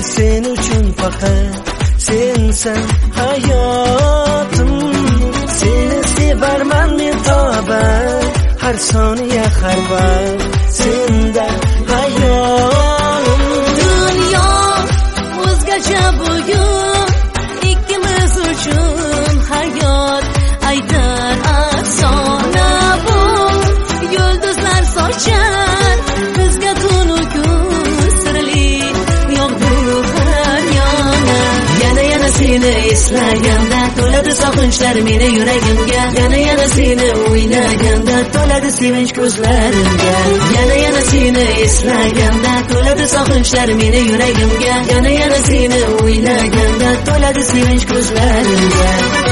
sen uchun faqat sensan hayotim. Seni sevarman men tobam, har soniya har vaqt senda hayolim. Dunyo o'zgacha bugun ikkimiz uchun hayot aytar afsona bu. Yulduzlar sochar bizga tunu kun sirli yog'du har yana. Yana seni eslaganda to'ladi sog'inchlar meni yuragimga. Yana seni o'ylaganda to'ladi sevinch ko'zlarimga. Yana seni eslaganda to'ladi sog'inchlar meni yuragimga. Yana seni o'ylaganda to'ladi sevinch ko'zlarimga.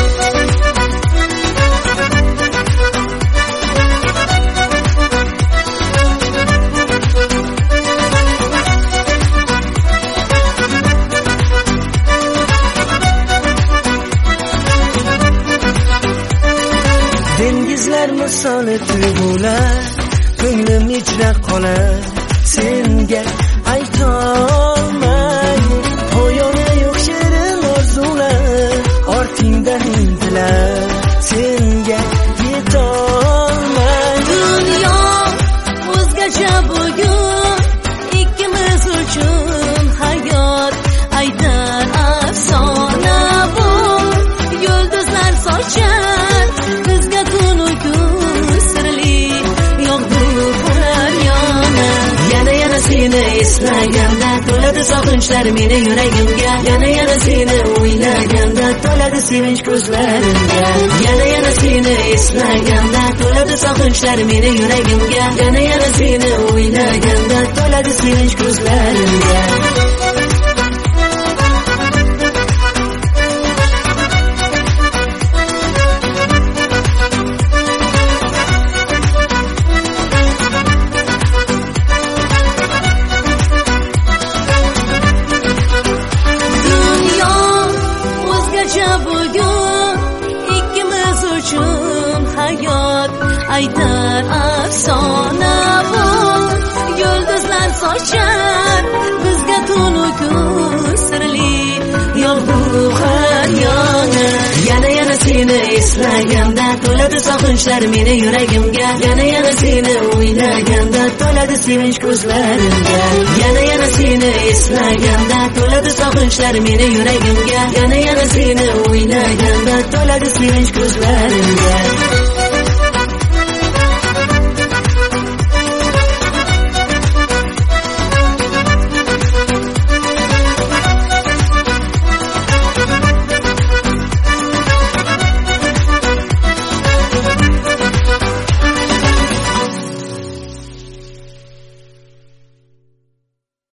Dengizlar misoli tuyg'ular ko'nglim ichra qolar. Senga aytolmay poyoni yo'q shirin orzular. Ortingdan intilar senga yetolmay. Dunyo o'zgacha bugun ikkimiz uchun hayot aytar afsona bu. Yulduzlar sochar bizga tunu kun sirli yog'du har yana. Yana seni eslaganda to'ladi sog'inchlar meni yuragimga. Yana seni o'ylaganda to'ladi sevinch ko'zlarimga. Yana seni eslaganda to'ladi sog'inchlar meni yuragimga. Yana seni o'ylaganda to'ladi sevinch ko'zlarimga. Bugun ikkimiz uchun hayot aytar afsona bu. Yulduzlar sochar bizga tunu kun sirli yog'du har yana. Yana seni eslaganda to'ladi sog'inchlar meni yuragimga. Yana seni o'ylaganda to'ladi sevinch ko'zlarimga. Yana seni eslaganda to'ladi sog'inchlar meni yuragimga. Yana seni o'ylaganda to'ladi sevinch ko'zlarimga.